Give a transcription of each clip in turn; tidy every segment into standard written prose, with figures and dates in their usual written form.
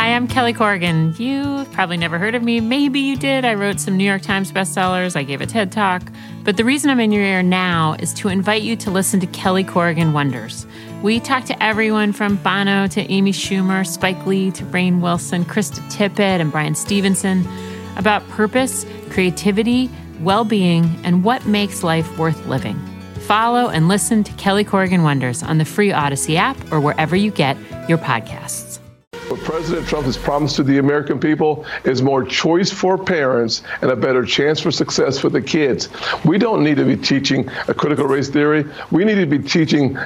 Hi, I'm Kelly Corrigan. You've probably never heard of me. Maybe you did. I wrote some New York Times bestsellers. I gave a TED Talk. But the reason I'm in your ear now is to invite you to listen to Kelly Corrigan Wonders. We talk to everyone from Bono to Amy Schumer, Spike Lee to Rainn Wilson, Krista Tippett, and Brian Stevenson about purpose, creativity, well-being, and what makes life worth living. Follow and listen to Kelly Corrigan Wonders on the free Odyssey app or wherever you get your podcasts. What President Trump has promised to the American people is more choice for parents and a better chance for success for the kids. We don't need to be teaching a critical race theory. We need to be teaching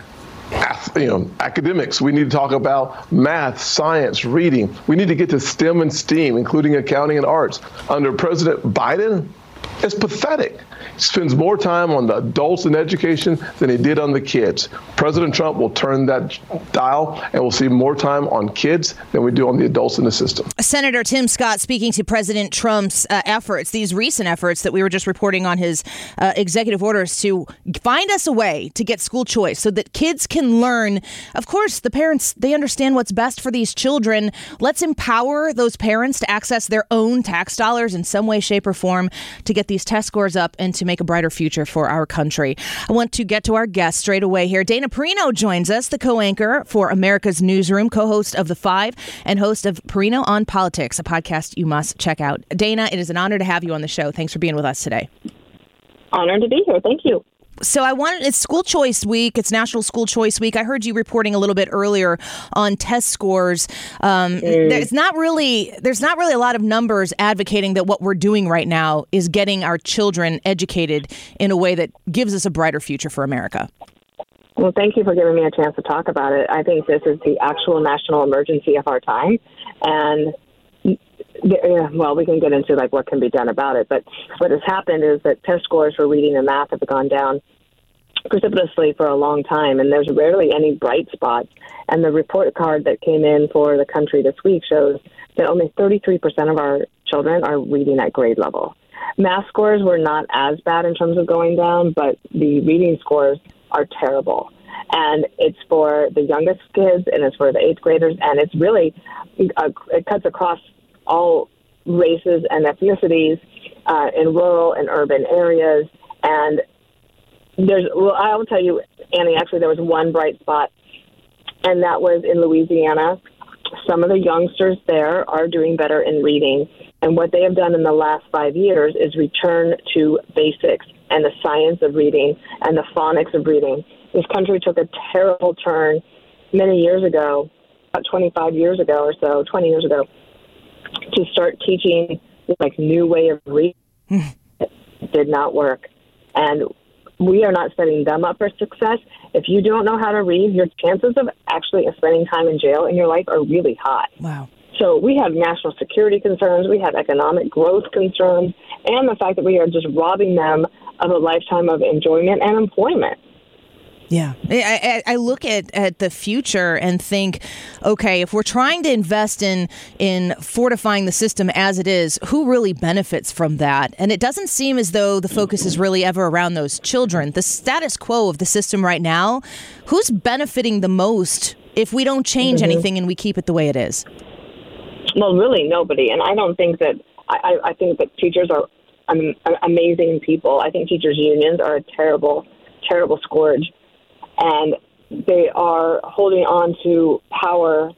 academics. We need to talk about math, science, reading. We need to get to STEM and STEAM, including accounting and arts. Under President Biden, it's pathetic. He spends more time on the adults in education than he did on the kids. President Trump will turn that dial, and we'll see more time on kids than we do on the adults in the system. Senator Tim Scott speaking to President Trump's efforts, these recent efforts that we were just reporting on his executive orders to find us a way to get school choice so that kids can learn. Of course, the parents, they understand what's best for these children. Let's empower those parents to access their own tax dollars in some way, shape, or form to get these test scores up and to make a brighter future for our country. I want to get to our guest straight away here. Dana Perino joins us, the co-anchor for America's Newsroom, co-host of The Five, and host of Perino on Politics, a podcast you must check out. Dana, it is an honor to have you on the show. Thanks for being with us today. Honored to be here. Thank you. So it's School Choice Week. It's National School Choice Week. I heard you reporting a little bit earlier on test scores. There's not really a lot of numbers advocating that what we're doing right now is getting our children educated in a way that gives us a brighter future for America. Well, thank you for giving me a chance to talk about it. I think this is the actual national emergency of our time. And well, we can get into what can be done about it. But what has happened is that test scores for reading and math have gone down precipitously for a long time, and there's rarely any bright spots. And the report card that came in for the country this week shows that only 33% of our children are reading at grade level. Math scores were not as bad in terms of going down, but the reading scores are terrible. And it's for the youngest kids, and it's for the eighth graders, and it's really, it cuts across all races and ethnicities in rural and urban areas. And I will tell you, Annie, actually there was one bright spot, and that was in Louisiana. Some of the youngsters there are doing better in reading. And what they have done in the last 5 years is return to basics and the science of reading and the phonics of reading. This country took a terrible turn many years ago, about 25 years ago or so, 20 years ago, to start teaching new way of reading. It did not work. And we are not setting them up for success. If you don't know how to read, your chances of actually spending time in jail in your life are really high. Wow. So we have national security concerns, we have economic growth concerns, and the fact that we are just robbing them of a lifetime of enjoyment and employment. Yeah, I look at the future and think, okay, if we're trying to invest in fortifying the system as it is, who really benefits from that? And it doesn't seem as though the focus is really ever around those children. The status quo of the system right now, who's benefiting the most if we don't change anything and we keep it the way it is? Well, really nobody. And I don't think that, I think that teachers are amazing people. I think teachers' unions are a terrible, terrible scourge. And they are holding on to power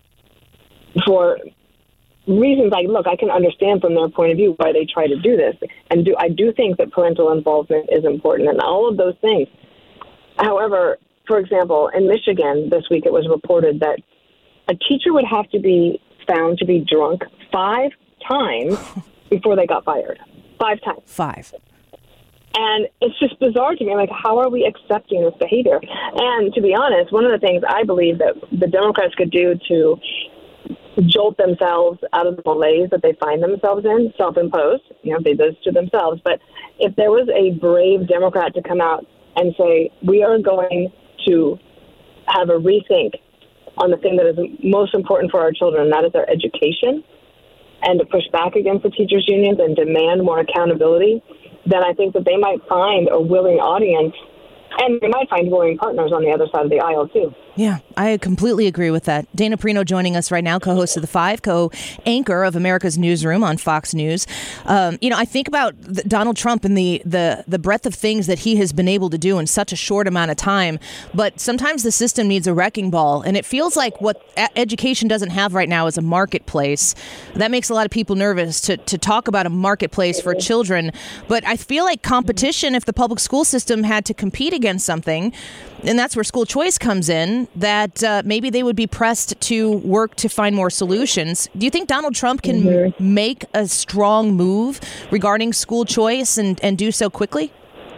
for reasons I can understand from their point of view why they try to do this. And I do think that parental involvement is important and all of those things. However, for example, in Michigan this week it was reported that a teacher would have to be found to be drunk 5 times before they got fired. 5 times. 5. And it's just bizarre to me. How are we accepting this behavior? And to be honest, one of the things I believe that the Democrats could do to jolt themselves out of the malaise that they find themselves in, self-imposed, they do this to themselves. But if there was a brave Democrat to come out and say, we are going to have a rethink on the thing that is most important for our children, and that is their education, and to push back against the teachers' unions and demand more accountability, then I think that they might find a willing audience, and they might find willing partners on the other side of the aisle, too. Yeah, I completely agree with that. Dana Perino joining us right now, co-host of The Five, co-anchor of America's Newsroom on Fox News. I think about Donald Trump and the breadth of things that he has been able to do in such a short amount of time. But sometimes the system needs a wrecking ball. And it feels like what education doesn't have right now is a marketplace. That makes a lot of people nervous to talk about a marketplace for children. But I feel like competition, if the public school system had to compete against something, and that's where school choice comes in, that maybe they would be pressed to work to find more solutions. Do you think Donald Trump can make a strong move regarding school choice and do so quickly?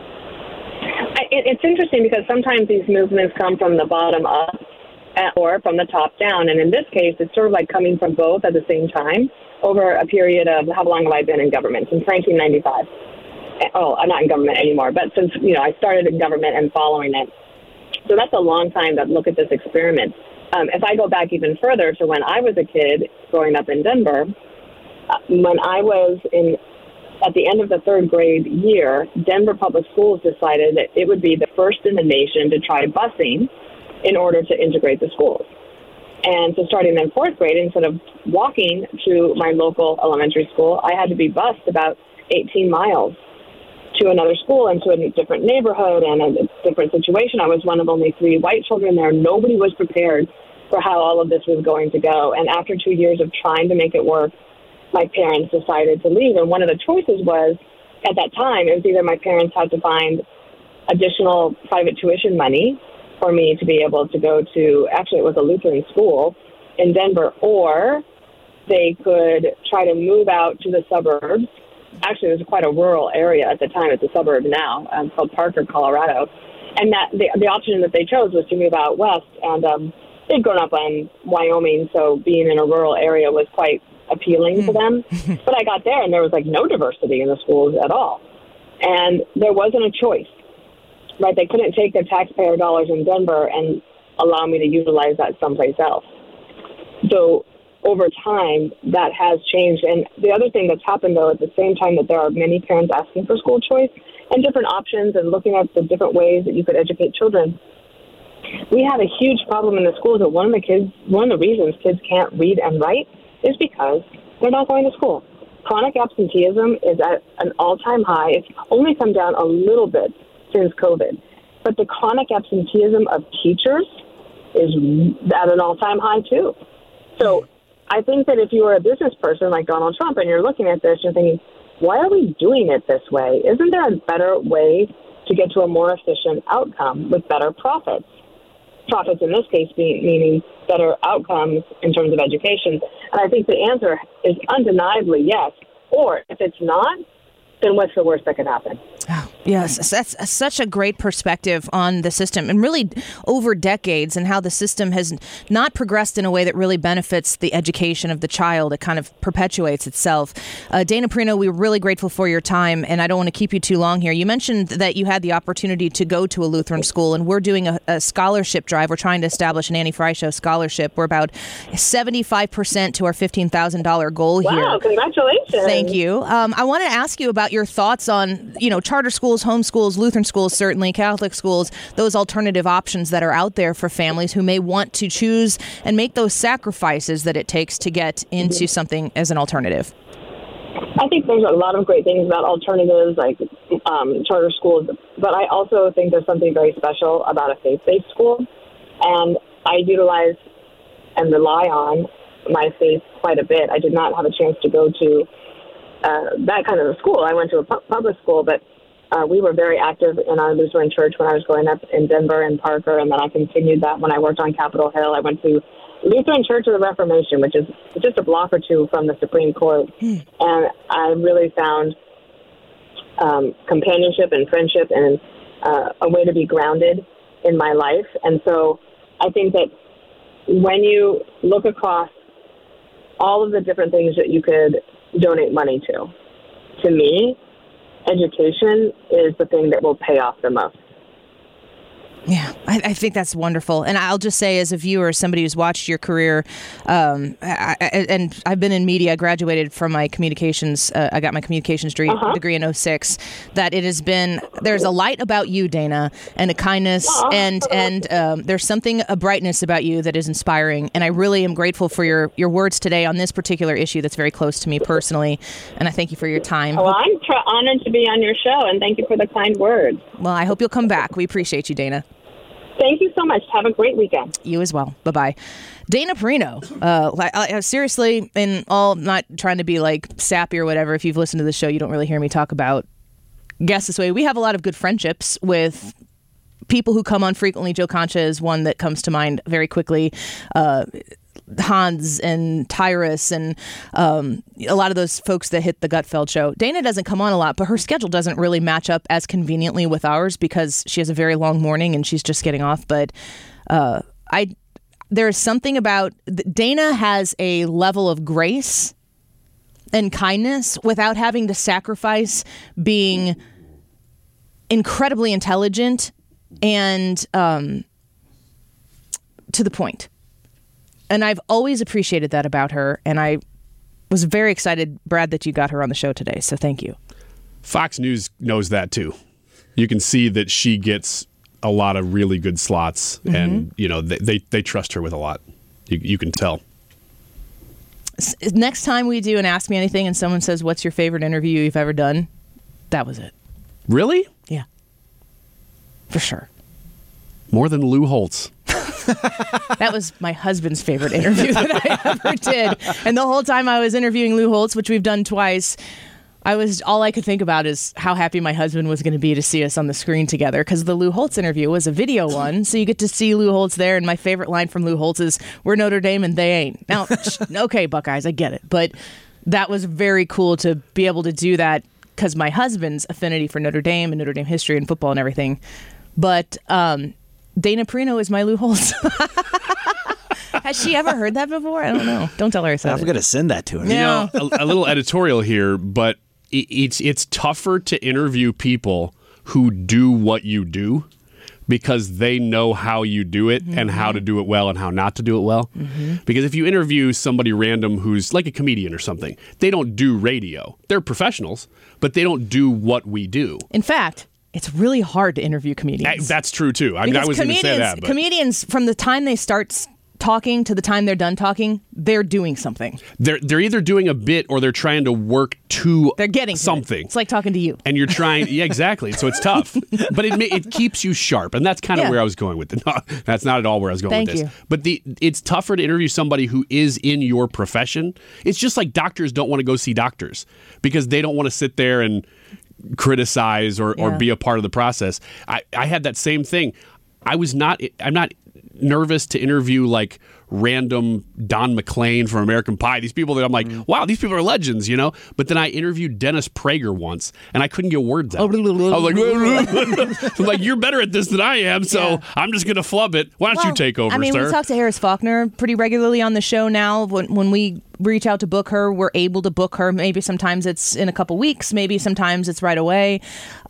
It's interesting because sometimes these movements come from the bottom up or from the top down. And in this case, it's sort of like coming from both at the same time over a period of, how long have I been in government? Since 1995. Oh, I'm not in government anymore, but since, I started in government and following it. So that's a long time to look at this experiment. If I go back even further to when I was a kid growing up in Denver, when I was at the end of the third grade year, Denver Public Schools decided that it would be the first in the nation to try busing in order to integrate the schools. And so starting in fourth grade, instead of walking to my local elementary school, I had to be bused about 18 miles to another school and to a different neighborhood and a different situation. I was one of only 3 white children there. Nobody was prepared for how all of this was going to go. And after 2 years of trying to make it work, my parents decided to leave. And one of the choices was, at that time, it was either my parents had to find additional private tuition money for me to be able to go to, actually it was a Lutheran school in Denver, or they could try to move out to the suburbs. Actually, it was quite a rural area at the time. It's a suburb now, called Parker, Colorado. And that the option that they chose was to move out west. And they'd grown up in Wyoming, so being in a rural area was quite appealing to them. But I got there, and there was no diversity in the schools at all. And there wasn't a choice, right? They couldn't take their taxpayer dollars in Denver and allow me to utilize that someplace else. So over time, that has changed. And the other thing that's happened, though, at the same time that there are many parents asking for school choice and different options and looking at the different ways that you could educate children, we have a huge problem in the schools that one of the reasons kids can't read and write is because they're not going to school. Chronic absenteeism is at an all-time high. It's only come down a little bit since COVID. But the chronic absenteeism of teachers is at an all-time high, too. So I think that if you were a business person like Donald Trump and you're looking at this, you're thinking, why are we doing it this way? Isn't there a better way to get to a more efficient outcome with better profits? Profits in this case meaning better outcomes in terms of education. And I think the answer is undeniably yes. Or if it's not, then what's the worst that could happen? Oh, yes, that's such a great perspective on the system and really over decades and how the system has not progressed in a way that really benefits the education of the child. It kind of perpetuates itself. Dana Perino, we're really grateful for your time, and I don't want to keep you too long here. You mentioned that you had the opportunity to go to a Lutheran school, and we're doing a scholarship drive. We're trying to establish an Annie Frey Show scholarship. We're about 75% to our $15,000 goal here. Wow, congratulations. Thank you. I want to ask you about your thoughts on, charter schools, homeschools, Lutheran schools, certainly Catholic schools, those alternative options that are out there for families who may want to choose and make those sacrifices that it takes to get into something as an alternative. I think there's a lot of great things about alternatives like charter schools, but I also think there's something very special about a faith-based school. And I utilize and rely on my faith quite a bit. I did not have a chance to go to that kind of a school. I went to a public school, but we were very active in our Lutheran church when I was growing up in Denver and Parker, and then I continued that when I worked on Capitol Hill. I went to Lutheran Church of the Reformation, which is just a block or two from the Supreme Court, and I really found companionship and friendship and a way to be grounded in my life. And so I think that when you look across all of the different things that you could donate money to me, education is the thing that will pay off the most. Yeah, I think that's wonderful. And I'll just say, as a viewer, somebody who's watched your career, and I've been in media, I graduated from my communications, I got my communications degree in 2006, that it has been, there's a light about you, Dana, and a kindness, and there's something, a brightness about you that is inspiring. And I really am grateful for your words today on this particular issue that's very close to me personally. And I thank you for your time. Well, I'm honored to be on your show, and thank you for the kind words. Well, I hope you'll come back. We appreciate you, Dana. Thank you so much. Have a great weekend. You as well. Bye-bye. Dana Perino. Seriously, in all, not trying to be like sappy or whatever, if you've listened to the show, you don't really hear me talk about guests this way. We have a lot of good friendships with people who come on frequently. Joe Concha is one that comes to mind very quickly. Hans and Tyrus and a lot of those folks that hit the Gutfeld show. Dana doesn't come on a lot, but her schedule doesn't really match up as conveniently with ours because she has a very long morning and she's just getting off. But there's something about Dana has a level of grace and kindness without having to sacrifice being incredibly intelligent and to the point. And I've always appreciated that about her. And I was very excited, Brad, that you got her on the show today. So thank you. Fox News knows that, too. You can see that she gets a lot of really good slots. Mm-hmm. And, you know, they trust her with a lot. You can tell. Next time we do an Ask Me Anything and someone says, what's your favorite interview you've ever done? That was it. Really? Yeah. For sure. More than Lou Holtz. That was my husband's favorite interview that I ever did. And the whole time I was interviewing Lou Holtz, which we've done twice, all I could think about is how happy my husband was going to be to see us on the screen together, because the Lou Holtz interview was a video one, so you get to see Lou Holtz there. And my favorite line from Lou Holtz is, "We're Notre Dame and they ain't." Now, okay, Buckeyes, I get it, but that was very cool to be able to do that because my husband's affinity for Notre Dame and Notre Dame history and football and everything. But Dana Perino is my Lou Holtz. Has she ever heard that before? I don't know. Don't tell her I said I'm going to send that to her. You know, a little editorial here, but it's tougher to interview people who do what you do because they know how you do it and how to do it well and how not to do it well. Mm-hmm. Because if you interview somebody random who's like a comedian or something, they don't do radio. They're professionals, but they don't do what we do. In fact, it's really hard to interview comedians. That's true, too. I mean, I was going to say that. But comedians, from the time they start talking to the time they're done talking, they're doing something. They're either doing a bit or they're trying to work to they're getting something. It's like talking to you. And you're trying, yeah, exactly. So it's tough. But it keeps you sharp. And that's kind of where I was going with it. No, that's not at all where I was going with this. Thank you. But it's tougher to interview somebody who is in your profession. It's just like doctors don't want to go see doctors because they don't want to sit there and criticize or be a part of the process. I had that same thing. I'm not nervous to interview like random Don McLean from American Pie. These people that I'm like, wow, these people are legends, you know? But then I interviewed Dennis Prager once and I couldn't get words out. I was like, I'm like, you're better at this than I am, so I'm just going to flub it. Why don't you take over, sir? We talk to Harris Faulkner pretty regularly on the show now. When we reach out to book her, we're able to book her. Maybe sometimes it's in a couple weeks. Maybe sometimes it's right away.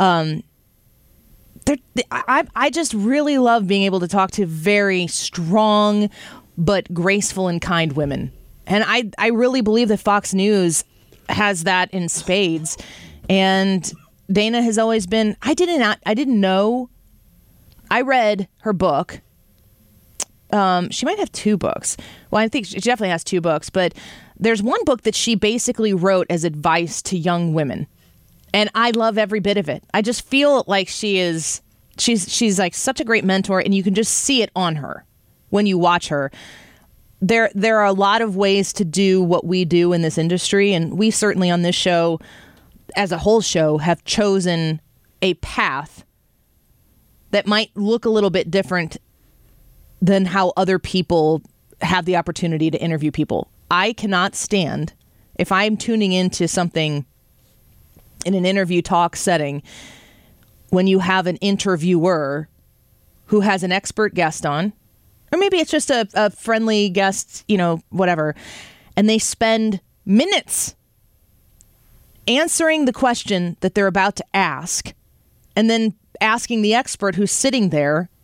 I just really love being able to talk to very strong but graceful and kind women. And I really believe that Fox News has that in spades. And Dana has always been, I didn't know. I read her book. She might have 2 books. Well, I think she definitely has 2 books, but there's one book that she basically wrote as advice to young women. And I love every bit of it. I just feel like she's like such a great mentor, and you can just see it on her when you watch her. There are a lot of ways to do what we do in this industry, and we certainly on this show, as a whole show, have chosen a path that might look a little bit different than how other people have the opportunity to interview people. I cannot stand, if I'm tuning into something in an interview talk setting, when you have an interviewer who has an expert guest on, or maybe it's just a friendly guest, you know, whatever, and they spend minutes answering the question that they're about to ask, and then asking the expert who's sitting there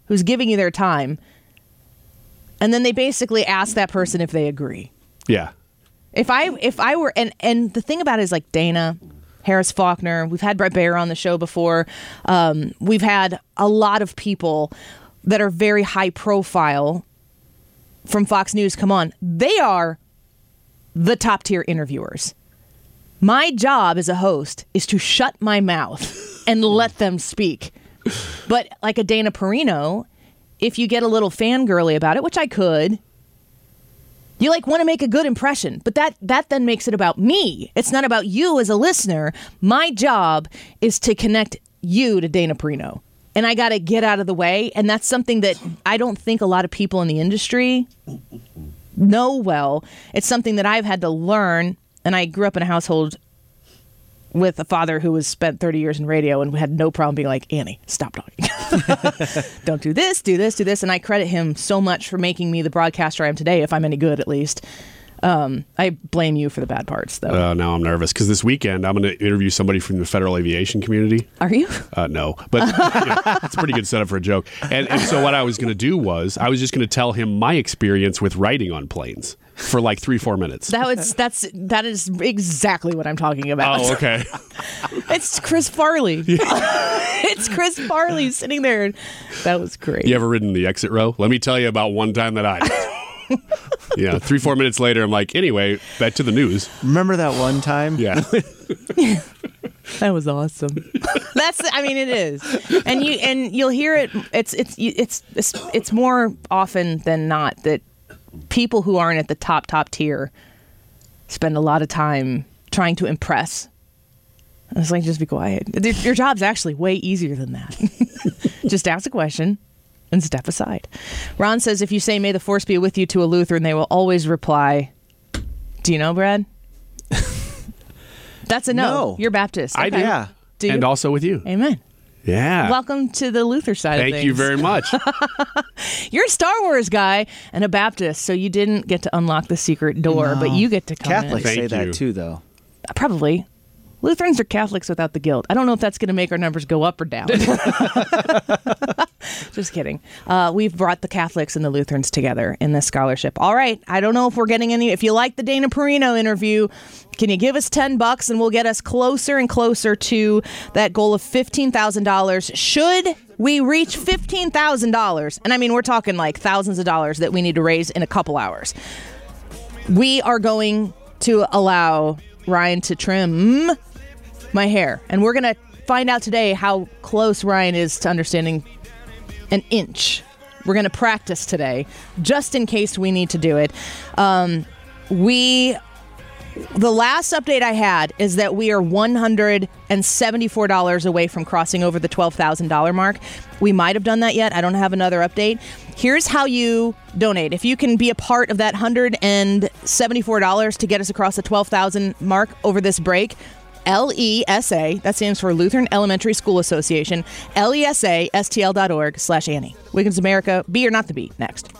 who's giving you their time, and then they basically ask that person if they agree. Yeah. If I were, and the thing about it is like Dana, Harris Faulkner, we've had Brett Baer on the show before. We've had a lot of people that are very high profile from Fox News come on. They are the top tier interviewers. My job as a host is to shut my mouth and let them speak. But like a Dana Perino, if you get a little fangirly about it, which I could, you like want to make a good impression, but that then makes it about me. It's not about you as a listener. My job is to connect you to Dana Perino, and I got to get out of the way. And that's something that I don't think a lot of people in the industry know well. It's something that I've had to learn, and I grew up in a household with a father who was spent 30 years in radio and had no problem being like, Annie, stop talking. Don't do this, do this, do this. And I credit him so much for making me the broadcaster I am today, if I'm any good at least. I blame you for the bad parts, though. Now I'm nervous because this weekend I'm going to interview somebody from the federal aviation community. Are you? No, but it's a pretty good setup for a joke. And so what I was going to do was I was just going to tell him my experience with riding on planes for like 3-4 minutes. That is exactly what I'm talking about. Oh, okay. It's Chris Farley. It's Chris Farley sitting there. That was great. You ever ridden the exit row? Let me tell you about one time that I did. Yeah, 3-4 minutes later, I'm like, anyway, back to the news. Remember that one time? Yeah. That was awesome. It is. And you'll hear it. It's more often than not that people who aren't at the top tier spend a lot of time trying to impress. It's like, just be quiet. Your job's actually way easier than that. Just ask a question and step aside. Ron says, if you say, may the force be with you to a Lutheran, they will always reply, do you know, Brad? That's a no. You're Baptist. I do. Yeah. Do you? And also with you. Amen. Yeah. Welcome to the Luther side of things. Thank you very much. You're a Star Wars guy and a Baptist, so you didn't get to unlock the secret door, but you get to come Catholics in. say Thank you. that too, though. Probably. Lutherans are Catholics without the guilt. I don't know if that's going to make our numbers go up or down. Just kidding. We've brought the Catholics and the Lutherans together in this scholarship. All right. I don't know if we're getting any. If you like the Dana Perino interview, can you give us $10 and we'll get us closer and closer to that goal of $15,000? Should we reach $15,000? And I mean, we're talking like thousands of dollars that we need to raise in a couple hours. We are going to allow Ryan to trim my hair. And we're going to find out today how close Ryan is to understanding an inch. We're going to practice today, just in case we need to do it. The last update I had is that we are $174 away from crossing over the $12,000 mark. We might have done that yet. I don't have another update. Here's how you donate. If you can be a part of that $174 to get us across the 12,000 mark over this break, LESA, that stands for Lutheran Elementary School Association, LESA, STL.org/Annie. Wiggins America, be or not to be, next.